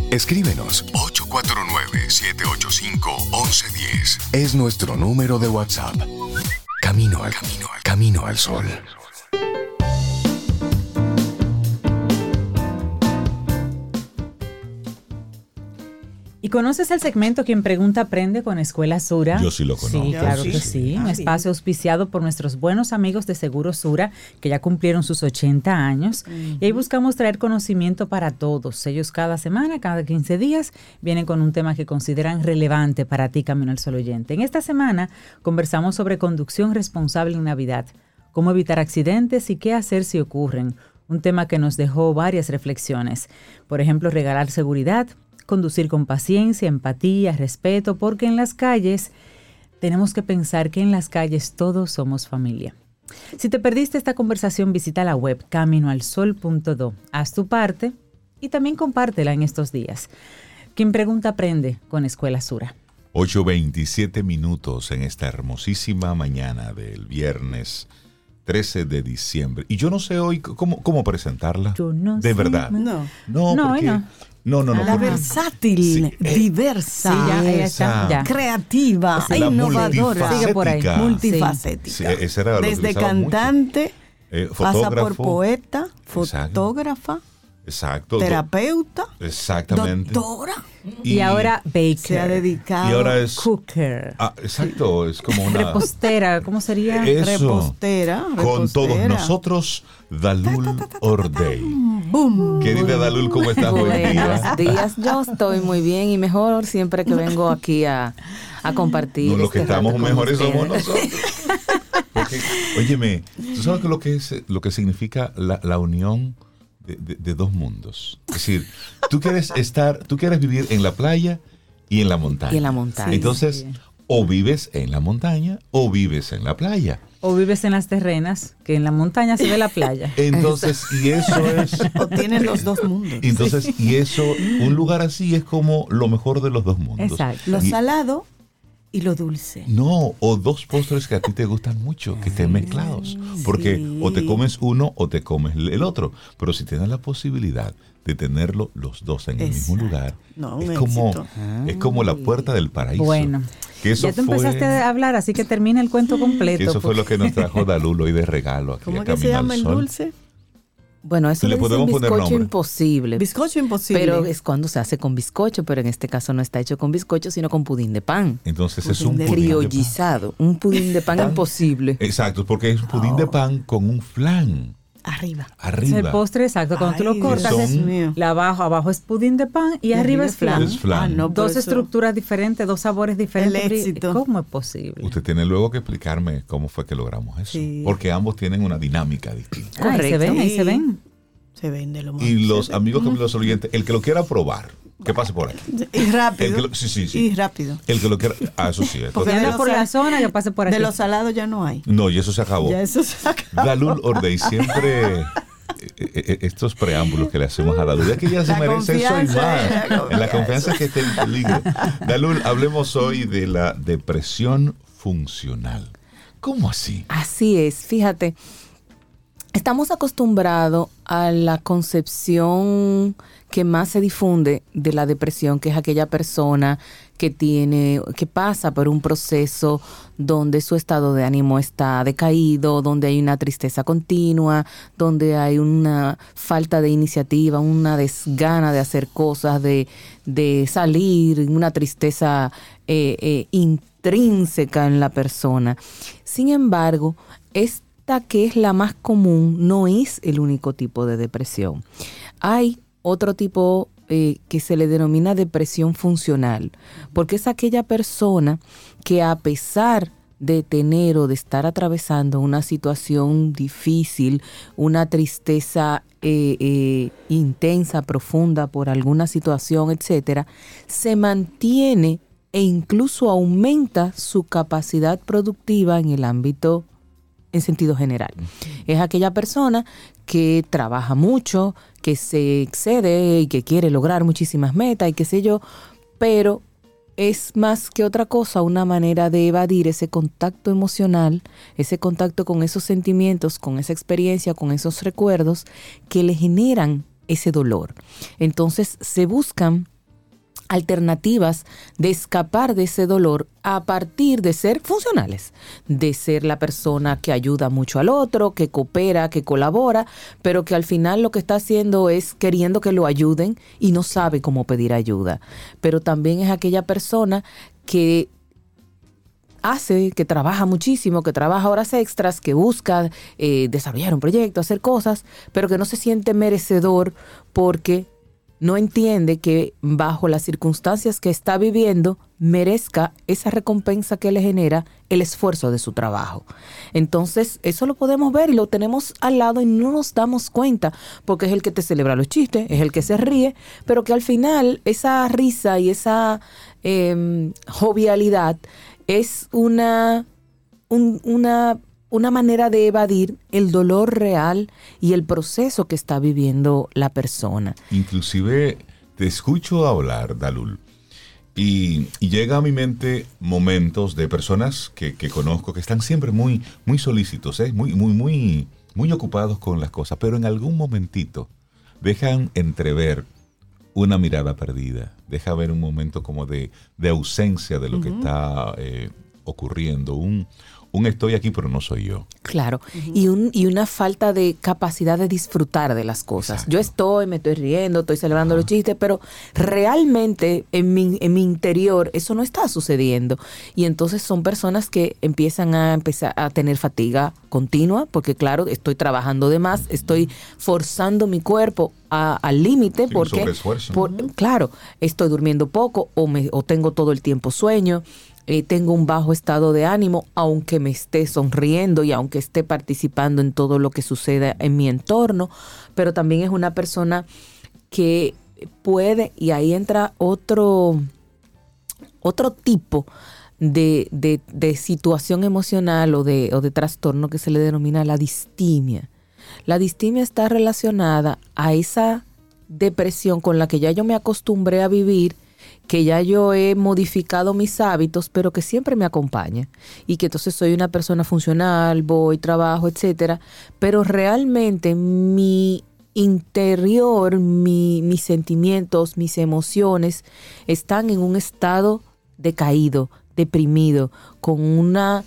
Escríbenos 849-785-1110. Es nuestro número de WhatsApp. Camino al Sol. ¿Y conoces el segmento Quien Pregunta Aprende con Escuela Sura? Yo sí lo conozco. Sí, claro que sí. Un espacio auspiciado por nuestros buenos amigos de Seguro Sura, que ya cumplieron sus 80 años. Y ahí buscamos traer conocimiento para todos. Ellos cada semana, cada 15 días, vienen con un tema que consideran relevante para ti, Camino al Sol oyente. En esta semana conversamos sobre conducción responsable en Navidad, cómo evitar accidentes y qué hacer si ocurren. Un tema que nos dejó varias reflexiones. Por ejemplo, regalar seguridad, conducir con paciencia, empatía, respeto, porque en las calles tenemos que pensar que en las calles todos somos familia. Si te perdiste esta conversación, visita la web caminoalsol.do. Haz tu parte y también compártela en estos días. Quien pregunta aprende con Escuela Sura. 8:27 minutos en esta hermosísima mañana del viernes 13 de diciembre. Y yo no sé hoy cómo presentarla. Yo no de sé. verdad. No, porque... No. La versátil, diversa, sí, ya está, ya. creativa, la innovadora. Sigue por ahí. Multifacética. Sí, ese era lo que desde usaba cantante, pasa por poeta, Exacto. fotógrafa, Exacto. terapeuta, Exactamente. doctora. Y ahora baker. Se ha dedicado. Y ahora es cooker. Exacto, es como una repostera, ¿cómo sería? Repostera. Con todos nosotros, Dalul Ordey. Boom. Querida Dalul, ¿cómo estás? Buen Buenos días, yo estoy muy bien y mejor siempre que vengo aquí a compartir. No, los que estamos mejores somos ustedes. nosotros. Porque, óyeme, ¿tú sabes lo que significa la unión de dos mundos? Es decir, tú quieres vivir en la playa y en la montaña. Y en la montaña. Entonces, o vives en la montaña o vives en la playa. O vives en las terrenas, que en la montaña se ve la playa. Entonces, y eso es... O tienen los dos mundos. Entonces, y eso, un lugar así es como lo mejor de los dos mundos. Exacto. Lo salado y lo dulce. No, o dos postres que a ti te gustan mucho, que estén mezclados. Porque o te comes uno o te comes el otro. Pero si tienes la posibilidad de tenerlo los dos en el mismo lugar, es como la puerta del paraíso. Bueno, que eso ya te empezaste a hablar, así que termina el cuento completo. Que eso fue lo que nos trajo Dalul hoy de regalo aquí. ¿Cómo a que se Camino llama al el Sol. dulce? Bueno, eso Le le dicen podemos poner bizcocho nombre. imposible. Bizcocho imposible. Pero es cuando se hace con bizcocho, pero en este caso no está hecho con bizcocho, sino con pudín de pan. Entonces es un Pudín de pudín de pan. Criollizado. Un pudín de pan imposible. Exacto, porque es un pudín de pan con un flan. Arriba. Es el postre exacto. Cuando tú lo cortas, Dios abajo es pudín de pan y arriba es flan. Es flan. Dos estructuras diferentes, dos sabores diferentes. El éxito. ¿Cómo es posible? Usted tiene luego que explicarme cómo fue que logramos eso. Sí. Porque ambos tienen una dinámica distinta. Ahí se ven, ahí se ven. Se vende lo más. Y los amigos que los oyentes, el que lo quiera probar, que pase por aquí. Y rápido. Sí. Y rápido. El que lo quiera. Eso sí. Porque anda por la zona, que pase por aquí. De los salados ya no hay. No, y eso se acabó. Ya eso se acabó. Dalul Ordey siempre estos preámbulos que le hacemos a Dalul, es que ella se merece eso y más. En la confianza que esté en peligro. Dalul, hablemos hoy de la depresión funcional. ¿Cómo así? Así es, fíjate. Estamos acostumbrados a la concepción que más se difunde de la depresión, que es aquella persona que pasa por un proceso donde su estado de ánimo está decaído, donde hay una tristeza continua, donde hay una falta de iniciativa, una desgana de hacer cosas, de salir, una tristeza intrínseca en la persona. Sin embargo, que es la más común, no es el único tipo de depresión. Hay otro tipo que se le denomina depresión funcional, porque es aquella persona que a pesar de tener o de estar atravesando una situación difícil, una tristeza intensa, profunda por alguna situación, etcétera, se mantiene e incluso aumenta su capacidad productiva en el ámbito en sentido general. Es aquella persona que trabaja mucho, que se excede y que quiere lograr muchísimas metas y qué sé yo, pero es más que otra cosa una manera de evadir ese contacto emocional, ese contacto con esos sentimientos, con esa experiencia, con esos recuerdos que le generan ese dolor. Entonces se buscan alternativas de escapar de ese dolor a partir de ser funcionales, de ser la persona que ayuda mucho al otro, que coopera, que colabora, pero que al final lo que está haciendo es queriendo que lo ayuden y no sabe cómo pedir ayuda. Pero también es aquella persona que trabaja muchísimo, que trabaja horas extras, que busca desarrollar un proyecto, hacer cosas, pero que no se siente merecedor porque no entiende que bajo las circunstancias que está viviendo merezca esa recompensa que le genera el esfuerzo de su trabajo. Entonces, eso lo podemos ver y lo tenemos al lado y no nos damos cuenta, porque es el que te celebra los chistes, es el que se ríe, pero que al final esa risa y esa jovialidad es una manera de evadir el dolor real y el proceso que está viviendo la persona. Inclusive te escucho hablar, Dalul, y llega a mi mente momentos de personas que conozco que están siempre muy solícitos, muy ocupados con las cosas, pero en algún momentito dejan entrever una mirada perdida, deja ver un momento como de ausencia de lo que está ocurriendo, un estoy aquí pero no soy yo. Claro, y una falta de capacidad de disfrutar de las cosas. Exacto. Me estoy riendo, estoy celebrando los chistes, pero realmente en mi interior eso no está sucediendo. Y entonces son personas que empiezan a tener fatiga continua, porque claro, estoy trabajando de más, estoy forzando mi cuerpo al límite, sí, porque claro, estoy durmiendo poco o tengo todo el tiempo sueño. Tengo un bajo estado de ánimo, aunque me esté sonriendo y aunque esté participando en todo lo que suceda en mi entorno, pero también es una persona que puede, y ahí entra otro tipo de situación emocional o de trastorno que se le denomina la distimia. La distimia está relacionada a esa depresión con la que ya yo me acostumbré a vivir, que ya yo he modificado mis hábitos, pero que siempre me acompaña, y que entonces soy una persona funcional, voy, trabajo, etcétera, pero realmente mi interior, mis sentimientos, mis emociones están en un estado decaído, deprimido, con una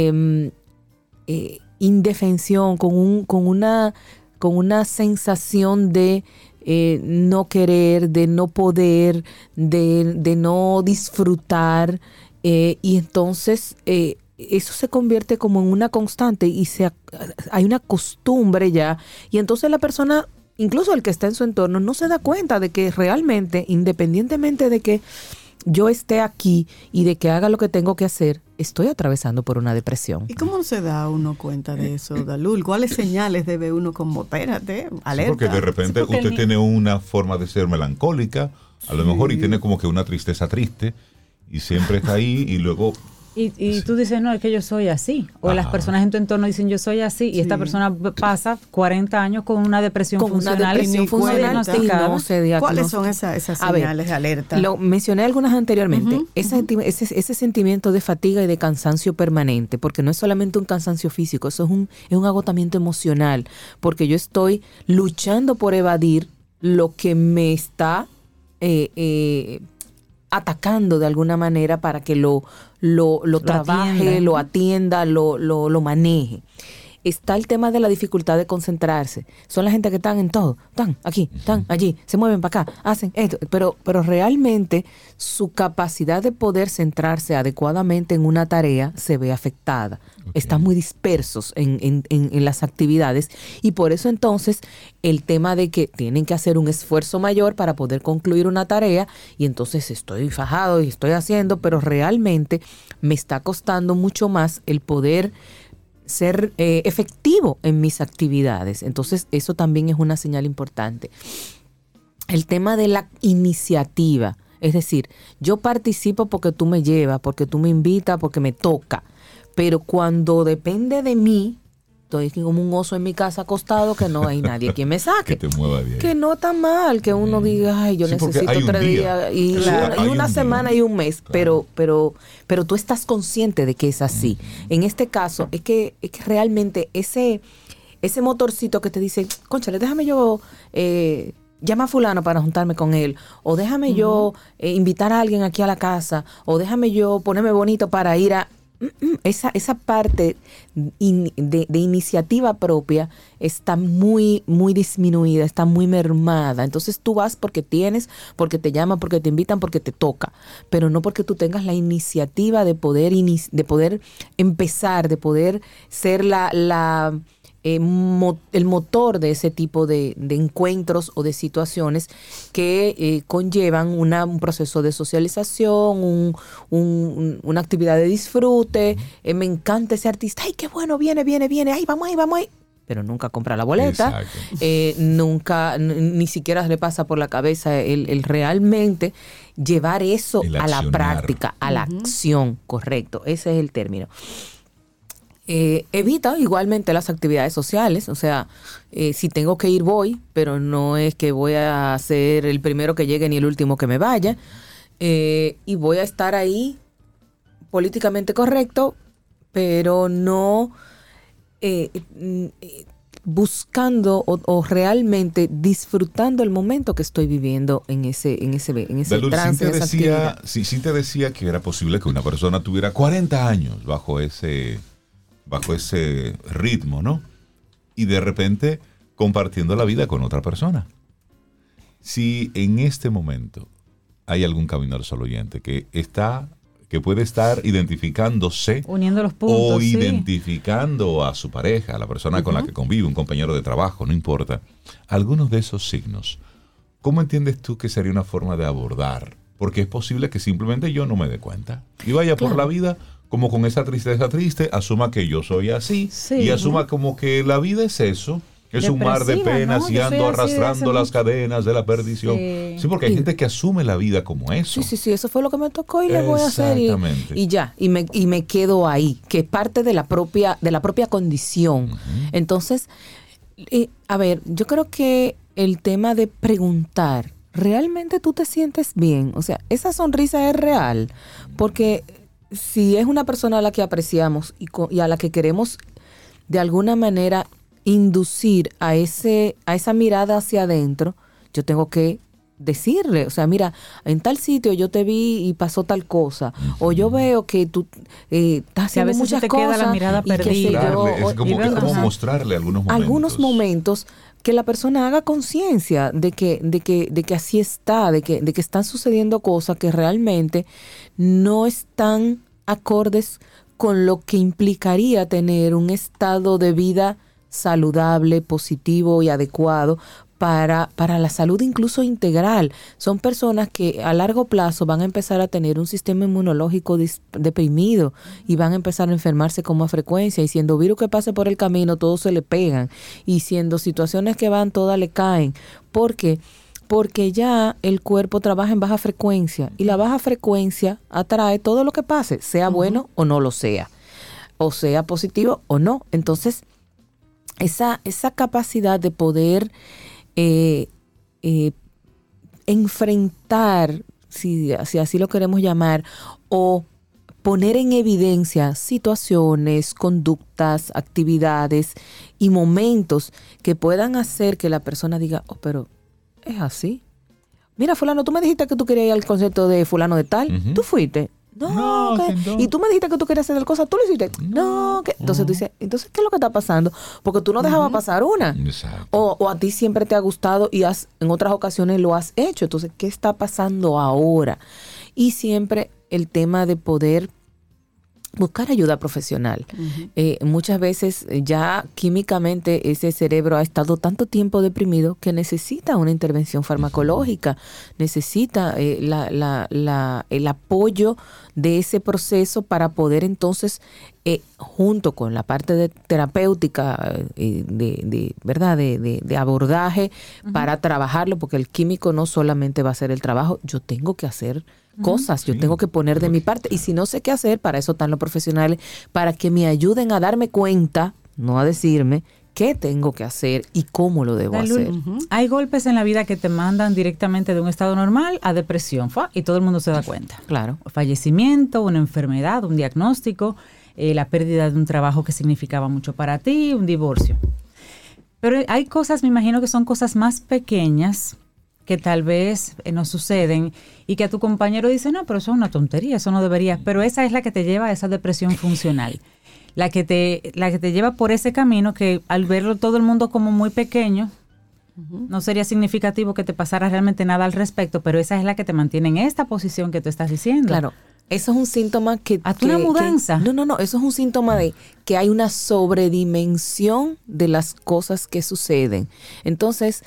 indefensión, con una sensación de no querer, de no poder, de no disfrutar, y entonces eso se convierte como en una constante y hay una costumbre ya, y entonces la persona, incluso el que está en su entorno, no se da cuenta de que realmente, independientemente de que yo esté aquí y de que haga lo que tengo que hacer, estoy atravesando por una depresión. ¿Y cómo se da uno cuenta de eso, Dalul? ¿Cuáles señales debe uno como, espérate, alerta? Sí, porque de repente usted tiene una forma de ser melancólica, a lo mejor, y tiene como que una tristeza triste, y siempre está ahí, y luego... Y tú dices, no, es que yo soy así. O las personas en tu entorno dicen, yo soy así. Y esta persona pasa 40 años con una depresión funcional. No se diagnostica. ¿Cuáles son esas señales de alerta? Lo mencioné algunas anteriormente. Ese sentimiento de fatiga y de cansancio permanente, porque no es solamente un cansancio físico, eso es un agotamiento emocional, porque yo estoy luchando por evadir lo que me está atacando de alguna manera para que lo trabaje, lo atienda, lo maneje. Está el tema de la dificultad de concentrarse. Son la gente que están en todo, están aquí, están allí, se mueven para acá, hacen esto, pero realmente su capacidad de poder centrarse adecuadamente en una tarea se ve afectada. Okay. Están muy dispersos en las actividades, y por eso entonces el tema de que tienen que hacer un esfuerzo mayor para poder concluir una tarea, y entonces estoy fajado y estoy haciendo, pero realmente me está costando mucho más el poder ser efectivo en mis actividades. Entonces eso también es una señal importante. El tema de la iniciativa, es decir, yo participo porque tú me llevas, porque tú me invitas, porque me toca, pero cuando depende de mí, estoy como un oso en mi casa acostado, que no hay nadie quien me saque. Que te mueva bien. Que no está mal que uno diga, ay, yo necesito 3 días y una semana y un mes, claro. pero tú estás consciente de que es así. En este caso, es que realmente ese motorcito que te dice, cónchale, déjame yo llama a fulano para juntarme con él, o déjame yo invitar a alguien aquí a la casa, o déjame yo ponerme bonito para ir a... Esa parte de iniciativa propia está muy, muy disminuida, está muy mermada. Entonces tú vas porque tienes, porque te llaman, porque te invitan, porque te toca, pero no porque tú tengas la iniciativa de poder empezar, de poder ser el motor de ese tipo de encuentros o de situaciones que conllevan un proceso de socialización, una actividad de disfrute. Me encanta ese artista, ¡ay, qué bueno! Viene, ¡ay, vamos ahí! Pero nunca compra la boleta, nunca, ni siquiera le pasa por la cabeza el realmente llevar eso a la práctica, a la acción, correcto, ese es el término. Evita igualmente las actividades sociales, o sea, si tengo que ir voy, pero no es que voy a ser el primero que llegue ni el último que me vaya, y voy a estar ahí políticamente correcto, pero no buscando o realmente disfrutando el momento que estoy viviendo en ese Dalul, trance, en esa actividad. Cintia decía que era posible que una persona tuviera 40 años bajo ese ritmo, ¿no? Y de repente compartiendo la vida con otra persona. Si en este momento hay algún camino al sol oyente que puede estar identificándose, uniendo los puntos, o identificando a su pareja, a la persona con la que convive, un compañero de trabajo, no importa, algunos de esos signos, ¿cómo entiendes tú que sería una forma de abordar? Porque es posible que simplemente yo no me dé cuenta y vaya por la vida como con esa tristeza triste, asuma que yo soy así, y asuma como que la vida es eso, es un mar de penas, ¿no? Y ando arrastrando las cadenas de la perdición. Sí, porque hay gente que asume la vida como eso. Sí, eso fue lo que me tocó y le voy a hacer. Y ya, y me quedo ahí, que es parte de la propia condición. Entonces, a ver, yo creo que el tema de preguntar, ¿realmente tú te sientes bien? O sea, esa sonrisa es real, porque si es una persona a la que apreciamos y a la que queremos de alguna manera inducir a esa mirada hacia adentro, yo tengo que decirle, o sea, mira, en tal sitio yo te vi y pasó tal cosa, o yo veo que tú estás haciendo muchas cosas, queda la mirada perdida. Es como mostrarle algunos momentos que la persona haga conciencia de que así está, de que están sucediendo cosas que realmente no están acordes con lo que implicaría tener un estado de vida saludable, positivo y adecuado para la salud incluso integral. Son personas que a largo plazo van a empezar a tener un sistema inmunológico deprimido y van a empezar a enfermarse con más frecuencia, y siendo virus que pase por el camino todos se le pegan, y siendo situaciones que van todas le caen. ¿Por qué? Porque ya el cuerpo trabaja en baja frecuencia, y la baja frecuencia atrae todo lo que pase, sea bueno o no lo sea, o sea positivo o no. Entonces esa capacidad de poder enfrentar, si así lo queremos llamar, o poner en evidencia situaciones, conductas, actividades y momentos que puedan hacer que la persona diga, oh, pero es así. Mira, fulano, tú me dijiste que tú querías ir al concierto de fulano de tal, ¿tú fuiste? No, y tú me dijiste que tú querías hacer tal cosa, ¿tú lo hiciste? No, que... Entonces tú dices, entonces, ¿qué es lo que está pasando? Porque tú no dejabas pasar una. O a ti siempre te ha gustado y en otras ocasiones lo has hecho. Entonces, ¿qué está pasando ahora? Y siempre el tema de poder buscar ayuda profesional. Muchas veces ya químicamente ese cerebro ha estado tanto tiempo deprimido que necesita una intervención farmacológica, necesita el apoyo de ese proceso para poder entonces, junto con la parte terapéutica, de abordaje, para trabajarlo, porque el químico no solamente va a hacer el trabajo, yo tengo que hacer cosas, yo tengo que poner de mi parte, y si no sé qué hacer, para eso están los profesionales, para que me ayuden a darme cuenta, no a decirme qué tengo que hacer y cómo lo debo hacer. Hay golpes en la vida que te mandan directamente de un estado normal a depresión, y todo el mundo se da cuenta. Claro. Fallecimiento, una enfermedad, un diagnóstico, la pérdida de un trabajo que significaba mucho para ti, un divorcio. Pero hay cosas, me imagino que son cosas más pequeñas, que tal vez nos suceden y que a tu compañero dice, no, pero eso es una tontería, eso no debería, pero esa es la que te lleva a esa depresión funcional. La que te lleva por ese camino que al verlo todo el mundo como muy pequeño, no sería significativo que te pasara realmente nada al respecto, pero esa es la que te mantiene en esta posición que tú estás diciendo. Claro, eso es un síntoma que... ¿A una mudanza? No, eso es un síntoma de que hay una sobredimensión de las cosas que suceden. Entonces,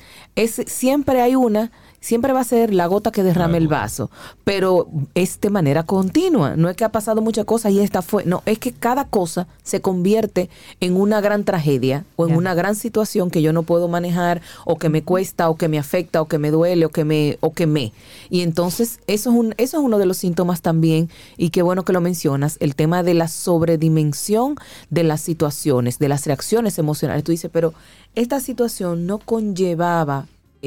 siempre va a ser la gota que derrame el vaso, pero es de manera continua. No es que ha pasado muchas cosas y esta fue. No, es que cada cosa se convierte en una gran tragedia o en una gran situación que yo no puedo manejar, o que me cuesta, o que me afecta, o que me duele, o que me. Y entonces eso es uno de los síntomas también, y qué bueno que lo mencionas, el tema de la sobredimensión de las situaciones, de las reacciones emocionales. Tú dices, pero esta situación no conllevaba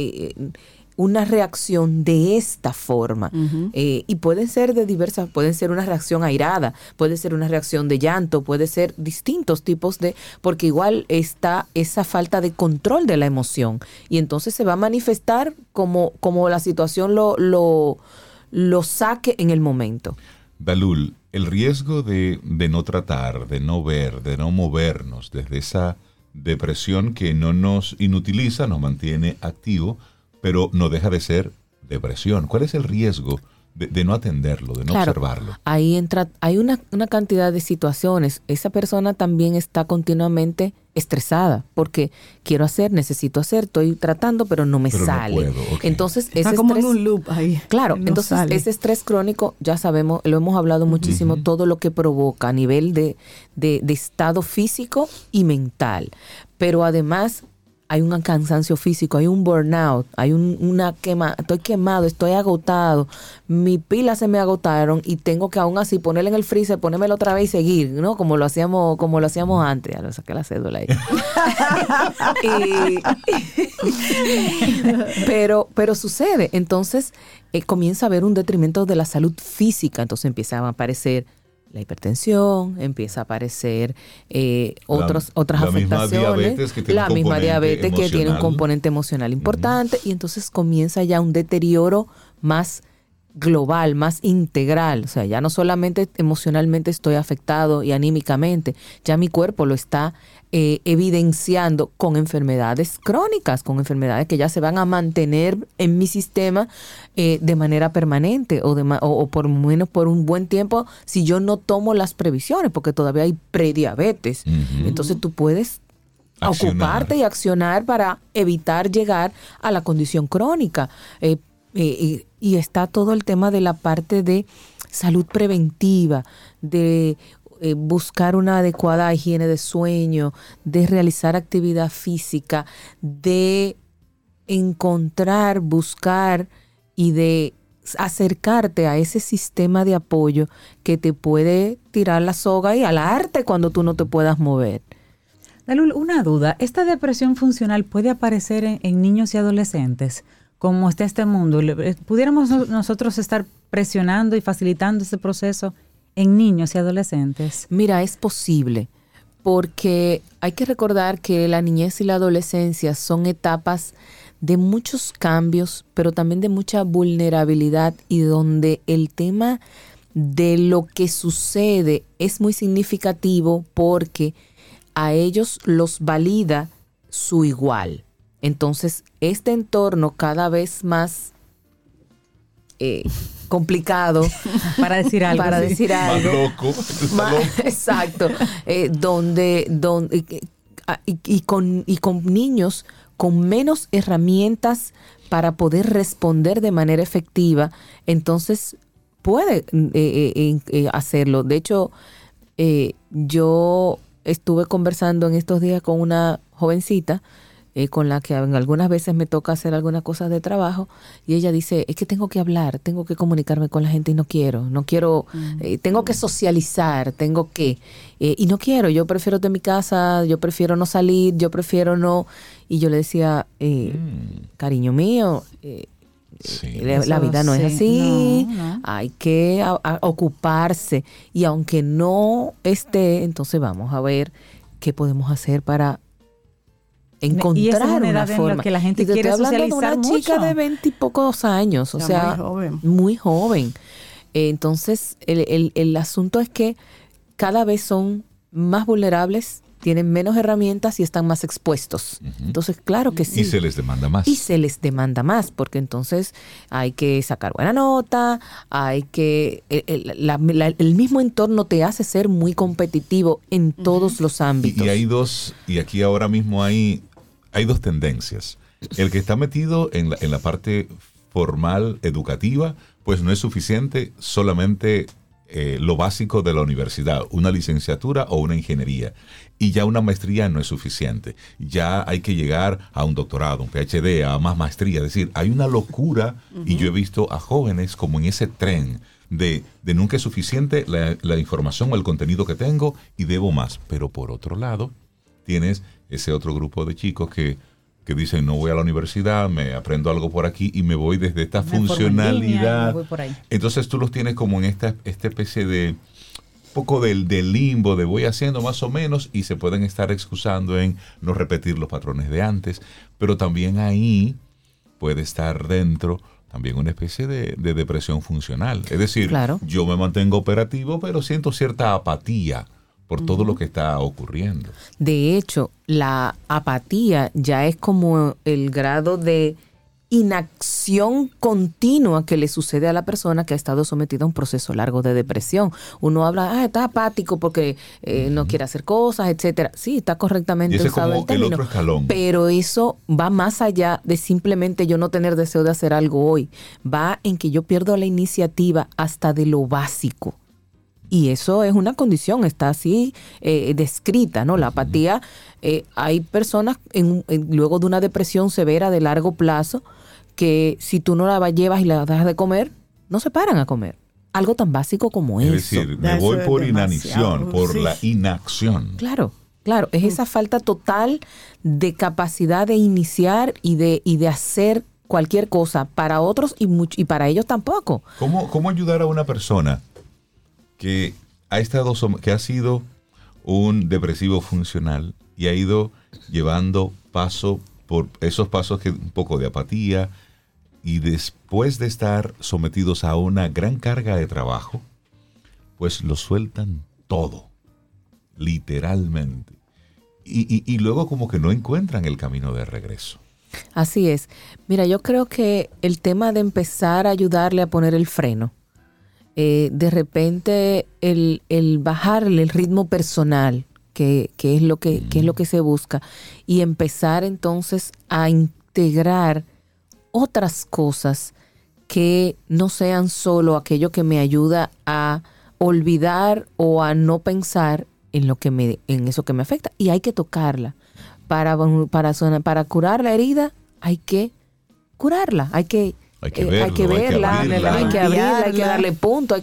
una reacción de esta forma. Y pueden ser de diversas, pueden ser una reacción airada, puede ser una reacción de llanto, puede ser distintos tipos porque igual está esa falta de control de la emoción, y entonces se va a manifestar como la situación lo saque en el momento. Dalul, el riesgo de no tratar, de no ver, de no movernos desde esa depresión que no nos inutiliza, nos mantiene activo, pero no deja de ser depresión. ¿Cuál es el riesgo de no atenderlo, de no observarlo? Ahí hay una cantidad de situaciones. Esa persona también está continuamente estresada porque necesito hacer, estoy tratando, pero no me sale. No puedo, okay. Entonces, está ese como estrés, en un loop ahí. Claro, entonces ese estrés crónico, ya sabemos, lo hemos hablado muchísimo, todo lo que provoca a nivel de estado físico y mental. Pero además hay un cansancio físico, hay un burnout, hay estoy quemado, estoy agotado, mis pilas se me agotaron y tengo que aún así ponerla en el freezer, ponérmela otra vez y seguir, ¿no? Como lo hacíamos antes. Ya lo saqué la cédula ahí. Pero sucede. Entonces comienza a haber un detrimento de la salud física. Entonces empiezan a aparecer la hipertensión, empieza a aparecer otras afectaciones, la misma diabetes que tiene un componente emocional importante, y entonces comienza ya un deterioro más global, más integral. O sea, ya no solamente emocionalmente estoy afectado y anímicamente, ya mi cuerpo lo está evidenciando con enfermedades crónicas, con enfermedades que ya se van a mantener en mi sistema de manera permanente o por lo menos por un buen tiempo si yo no tomo las previsiones, porque todavía hay prediabetes. Entonces tú puedes ocuparte y accionar para evitar llegar a la condición crónica. Y está todo el tema de la parte de salud preventiva, de buscar una adecuada higiene de sueño, de realizar actividad física, de encontrar, buscar y de acercarte a ese sistema de apoyo que te puede tirar la soga y alarte cuando tú no te puedas mover. Dalul, una duda. ¿Esta depresión funcional puede aparecer en niños y adolescentes? ¿Cómo está este mundo? ¿Pudiéramos nosotros estar presionando y facilitando ese proceso en niños y adolescentes? Mira, es posible, porque hay que recordar que la niñez y la adolescencia son etapas de muchos cambios, pero también de mucha vulnerabilidad, y donde el tema de lo que sucede es muy significativo porque a ellos los valida su igual. Entonces, este entorno cada vez más complicado para decir algo, más loco, exacto, donde con niños con menos herramientas para poder responder de manera efectiva, entonces puede hacerlo. De hecho, yo estuve conversando en estos días con una jovencita con la que algunas veces me toca hacer algunas cosas de trabajo, y ella dice, es que tengo que hablar, tengo que comunicarme con la gente y no quiero, tengo que socializar, y no quiero, yo prefiero estar en mi casa, yo prefiero no salir, yo prefiero no, y yo le decía, cariño mío, la vida no es así, no. Hay que ocuparse, y aunque no esté, entonces vamos a ver qué podemos hacer para encontrar una forma. En la que la gente quiere socializar mucho. De una chica de 20 y pocos años, o sea, muy joven. Entonces, el asunto es que cada vez son más vulnerables, tienen menos herramientas y están más expuestos. Entonces, claro que sí. Y se les demanda más. Y se les demanda más, porque entonces hay que sacar buena nota, hay que... El mismo entorno te hace ser muy competitivo en todos los ámbitos. Y aquí ahora mismo hay dos tendencias. El que está metido en la parte formal, educativa, pues no es suficiente solamente lo básico de la universidad, una licenciatura o una ingeniería. Y ya una maestría no es suficiente. Ya hay que llegar a un doctorado, un PhD, a más maestría. Es decir, hay una locura y yo he visto a jóvenes como en ese tren de nunca es suficiente la información o el contenido que tengo y debo más. Pero por otro lado, tienes ese otro grupo de chicos que dicen no voy a la universidad, me aprendo algo por aquí y me voy desde esta funcionalidad. Voy por ahí. Entonces tú los tienes como en esta especie de poco del limbo de voy haciendo más o menos y se pueden estar excusando en no repetir los patrones de antes, pero también ahí puede estar dentro también una especie de depresión funcional. Es decir, claro, yo me mantengo operativo, pero siento cierta apatía por todo lo que está ocurriendo. De hecho, la apatía ya es como el grado de inacción continua que le sucede a la persona que ha estado sometida a un proceso largo de depresión. Uno habla, está apático porque no quiere hacer cosas, etcétera. Sí, está correctamente usado el término. El otro escalón. Pero eso va más allá de simplemente yo no tener deseo de hacer algo hoy. Va en que yo pierdo la iniciativa hasta de lo básico. Y eso es una condición, está así descrita, ¿no? La apatía, hay personas luego de una depresión severa de largo plazo que si tú no la llevas y la dejas de comer, no se paran a comer. Algo tan básico como eso. Es decir, me voy por inanición, por la inacción. Claro, es esa falta total de capacidad de iniciar y de hacer cualquier cosa para otros y para ellos tampoco. ¿Cómo ayudar a una persona que ha sido un depresivo funcional y ha ido llevando por esos pasos que un poco de apatía y después de estar sometidos a una gran carga de trabajo, pues lo sueltan todo, literalmente, y luego como que no encuentran el camino de regreso? Así es. Mira, yo creo que el tema de empezar a ayudarle a poner el freno, de repente el bajarle el ritmo personal, que es lo que se busca, y empezar entonces a integrar otras cosas que no sean solo aquello que me ayuda a olvidar o a no pensar en eso que me afecta, y hay que tocarla. Para curar la herida hay que curarla, hay que verla, hay que abrirla, hay que darle punto, hay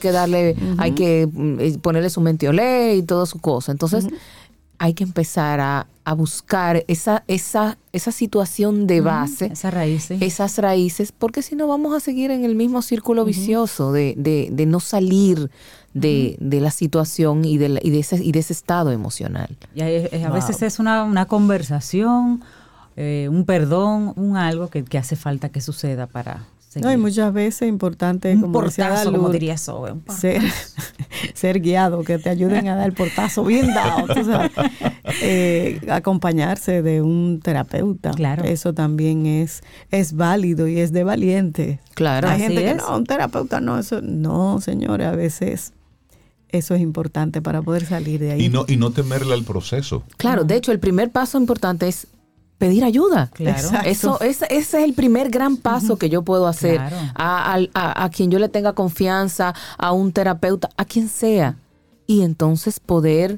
que ponerle su mentiolé y toda su cosa. Entonces, hay que empezar a buscar esa situación de base, esas raíces, porque si no vamos a seguir en el mismo círculo vicioso de no salir de la situación y de ese estado emocional. Y a veces es una conversación, un perdón, algo que hace falta que suceda para seguir. No, y muchas veces es importante, como portazo, como diría Sobe, ser guiado, que te ayuden a dar el portazo bien dado. Entonces, acompañarse de un terapeuta. Claro. Eso también es válido y es de valiente. Claro. Hay gente que no, un terapeuta no, eso no, señores, a veces eso es importante para poder salir de ahí. Y no temerle al proceso. Claro, de hecho, el primer paso importante es pedir ayuda. Claro. Ese es el primer gran paso que yo puedo hacer. Claro. A quien yo le tenga confianza, a un terapeuta, a quien sea. Y entonces poder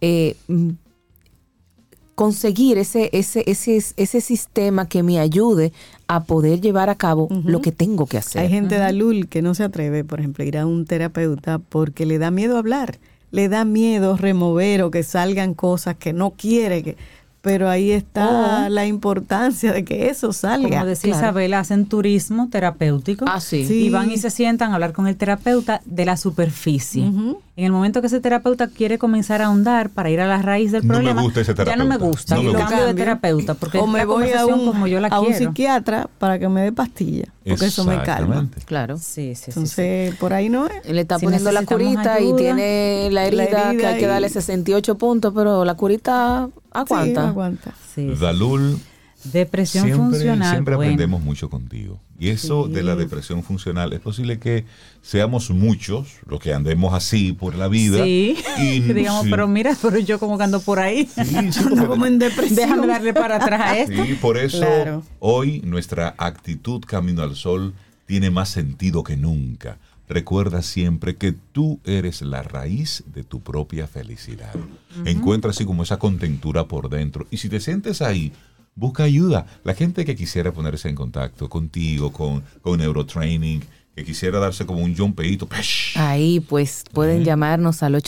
conseguir ese sistema que me ayude a poder llevar a cabo lo que tengo que hacer. Hay gente, Dalul, que no se atreve, por ejemplo, a ir a un terapeuta porque le da miedo hablar. Le da miedo remover o que salgan cosas que no quiere Pero ahí está la importancia de que eso salga. Como decía Isabela, hacen turismo terapéutico. Sí. Y van y se sientan a hablar con el terapeuta de la superficie. En el momento que ese terapeuta quiere comenzar a ahondar para ir a la raíz del problema, me gusta ese terapeuta. Ya no me gusta. No me gusta. Cambio de terapeuta. Porque o me voy a un quiero. psiquiatra para que me dé pastillas. Porque eso me calma. Claro. Sí. Entonces, por ahí no es. Le está poniendo la curita ayuda, y tiene la herida que hay que darle 68 puntos, pero la curita aguanta. Sí, aguanta. Dalul, depresión funcional. Siempre aprendemos mucho contigo. Y eso de la depresión funcional, es posible que seamos muchos los que andemos así por la vida. Sí. Y digamos, pero mira, pero yo como que ando por ahí. Sí, como en depresión. Déjame darle para atrás a esto. Sí, por eso hoy nuestra actitud Camino al Sol tiene más sentido que nunca. Recuerda siempre que tú eres la raíz de tu propia felicidad. Encuentra así como esa contentura por dentro. Y si te sientes ahí, busca ayuda. La gente que quisiera ponerse en contacto contigo, con Neurotraining, que quisiera darse como un jumpeíto. Ahí pues pueden llamarnos al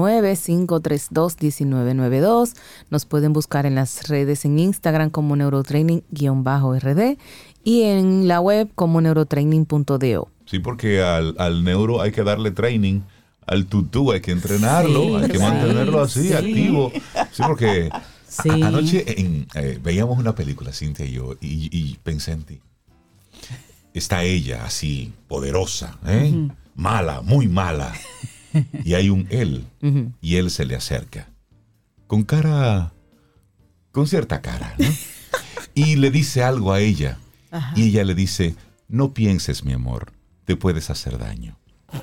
809-532-1992. Nos pueden buscar en las redes en Instagram como neurotraining_RD y en la web como neurotraining.do. Sí, porque al neuro hay que darle training, al tutú hay que entrenarlo, hay que mantenerlo así, activo. Sí, porque anoche veíamos una película, Cintia y yo, y pensé en ti. Está ella así, poderosa, mala, muy mala. Y hay un él, y él se le acerca. Con cierta cara, ¿no? Y le dice algo a ella. Y ella le dice, no pienses, mi amor, te puedes hacer daño.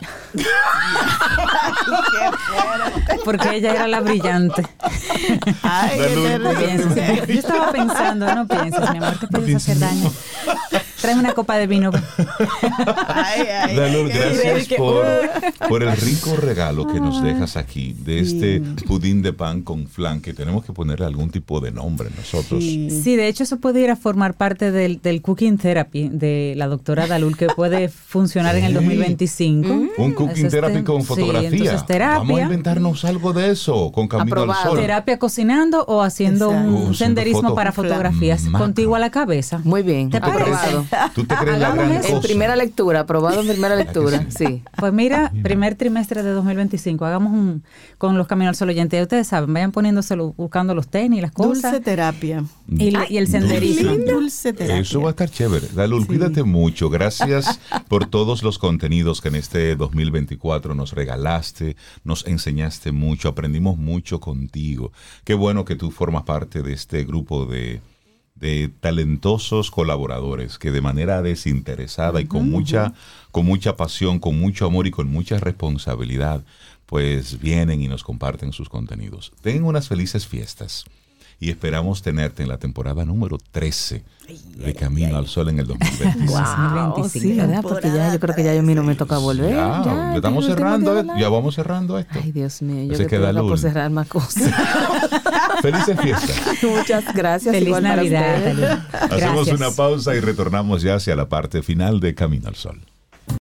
Porque ella era la brillante. Ay, yo estaba pensando, no pienses, mi amor, te puedes hacer daño. Tráeme una copa de vino. Dalul, gracias por el rico regalo que nos dejas aquí de este pudín de pan con flan, que tenemos que ponerle algún tipo de nombre nosotros. Sí, de hecho eso puede ir a formar parte del cooking therapy de la doctora Dalul, que puede funcionar en el 2025. Un cooking therapy con fotografía. Entonces, terapia. Vamos a inventarnos algo de eso con Camino al Sol. Terapia cocinando o haciendo un senderismo para fotografías. Contigo a la cabeza. Muy bien. ¿Te parece? ¿Tú te crees la gran cosa? En primera lectura, aprobado en primera lectura, sí. Pues mira, primer trimestre de 2025, hagamos con los Camino al Sol oyentes. Ustedes saben, vayan poniéndoselo, buscando los tenis, las cosas. Dulce terapia. Y el senderismo. Dulce terapia. Eso va a estar chévere. Dalul, cuídate mucho. Gracias por todos los contenidos que en este 2024 nos regalaste, nos enseñaste mucho, aprendimos mucho contigo. Qué bueno que tú formas parte de este grupo de talentosos colaboradores que de manera desinteresada y con mucha pasión, con mucho amor y con mucha responsabilidad, pues vienen y nos comparten sus contenidos. Tengan unas felices fiestas y esperamos tenerte en la temporada número 13 de Camino al Sol en el 2025. Wow, sí, ¿verdad? Porque yo creo que ya a mí no me toca volver. Ya estamos cerrando, ya vamos cerrando esto. Ay, Dios mío, yo que tengo por cerrar más cosas. Felices fiestas. Muchas gracias. Feliz Navidad. Hacemos una pausa y retornamos ya hacia la parte final de Camino al Sol.